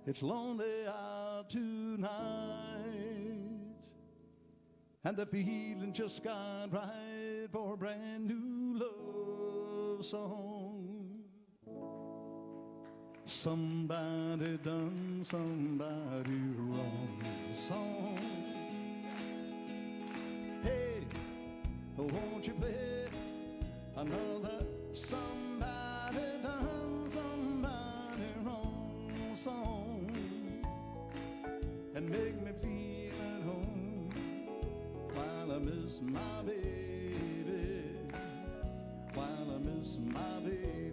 It's lonely out tonight, and the feeling just got right for a brand new love song. Somebody done somebody wrong song. Hey, won't you play another somebody done somebody wrong song, and make me feel at home while I miss my baby, while I miss my baby.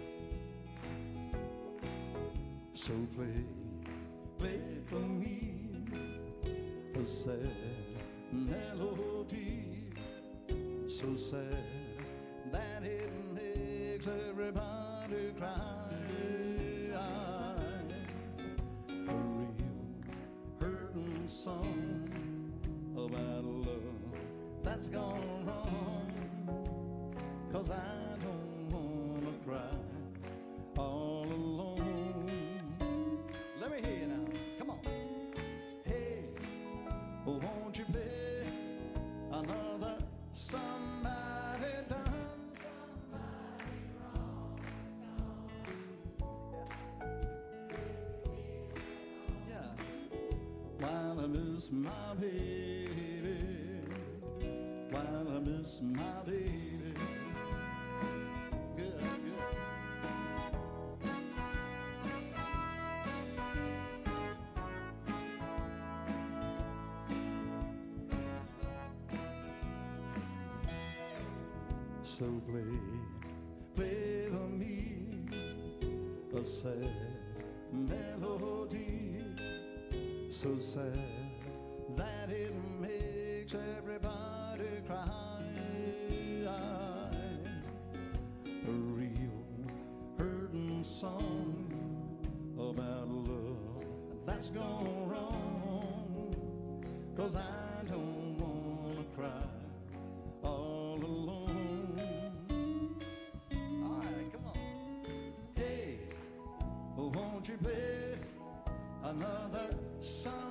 So play for me a sad melody, so sad that it makes everybody cry. A real hurting song about love that's gone wrong, 'cause I don't wanna cry all alone. Let me hear you now, come on. Hey, won't you play another somebody done somebody wrong song? Yeah. While I miss my baby, while I miss my baby. Good, good. So play for me a sad melody, so sad that it makes everybody cry. A real hurting song about love that's gone wrong, 'cause I don't wanna cry all alone. Won't you play another song?